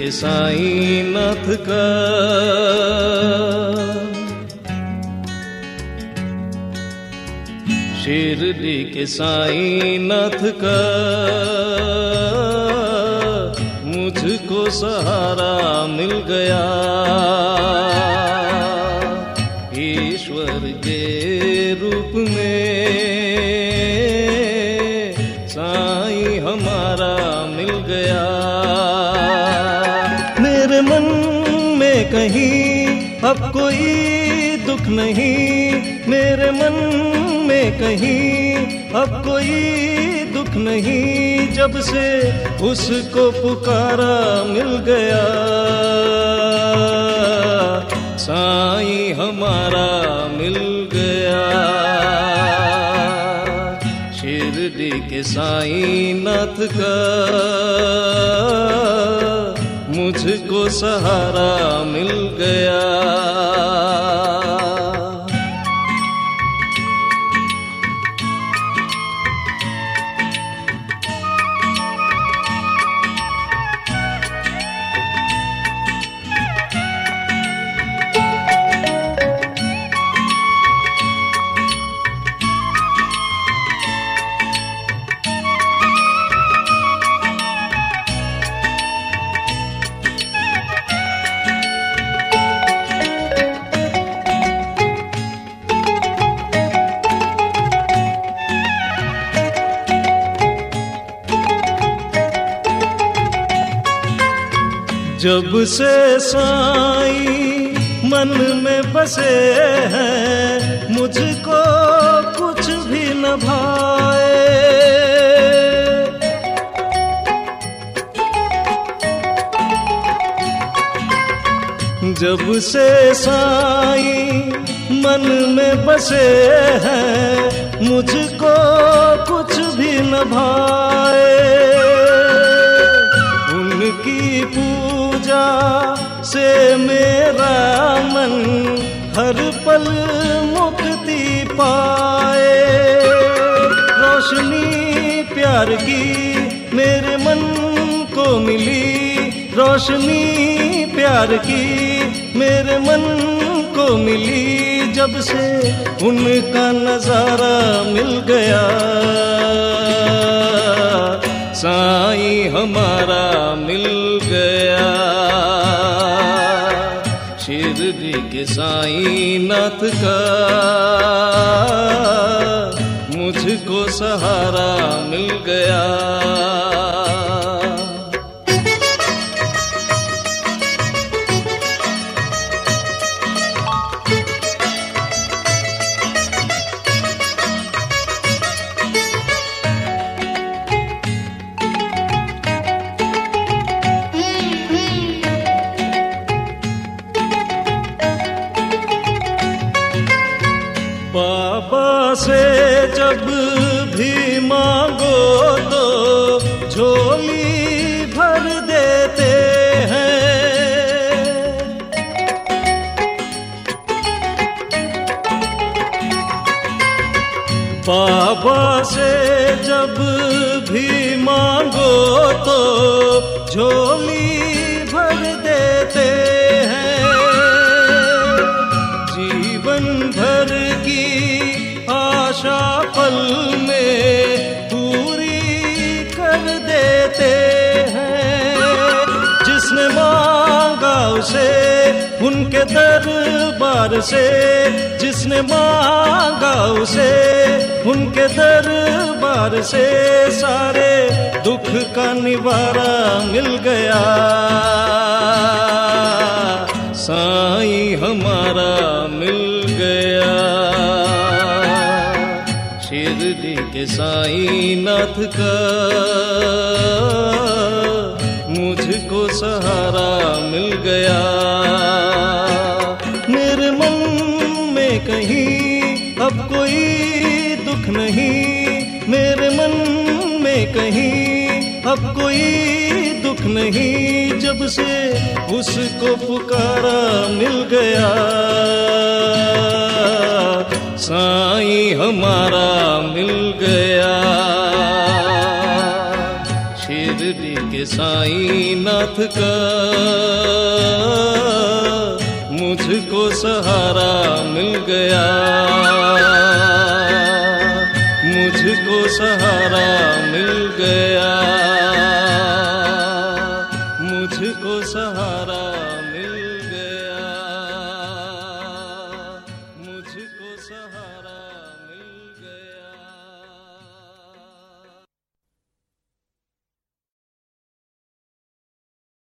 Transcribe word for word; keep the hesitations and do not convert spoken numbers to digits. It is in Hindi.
के साईं नाथ का शिरडी के साईं नाथ का मुझको सहारा मिल गया। ईश्वर के रूप में साईं हमारा मिल गया। मेरे मन में कहीं अब कोई दुख नहीं, मेरे मन में कहीं अब कोई दुख नहीं, जब से उसको पुकारा मिल गया। साईं हमारा मिल गया। शिरडी के साईं नाथ का मुझको सहारा मिल गया। जब से साईं मन में बसे हैं, मुझको कुछ भी न भाए। जब से साईं मन में बसे हैं, मुझको कुछ भी न भाए। उनकी पूजा से मेरा मन हर पल मुक्ति पाए। रोशनी प्यार की मेरे मन को मिली, रोशनी प्यार की मेरे मन को मिली, जब से उनका नजारा मिल गया। साईं हमारा मिल गया। शिरडी के साईं नाथ का मुझको सहारा मिल गया। बाबा से जब भी मांगो तो झोली भर देते हैं। बाबा से जब भी मांगो तो झोली भर देते हैं। जीवन भर की आशा पल में पूरी कर देते हैं। जिसने मांगा उसे उनके दरबार से, जिसने मांगा उसे उनके दरबार से, सारे दुख का निवारा मिल गया। साईं हमारा मिल गया। शिरडी के साईं नाथ का मुझको सहारा मिल गया। मेरे मन में कहीं अब कोई दुख नहीं, मेरे मन में कहीं अब कोई दुख नहीं, जब से उसको पुकारा मिल गया। साईं हमारा मिल गया। शिरडी शिरडी के साईं नाथ का मुझको सहारा मिल गया।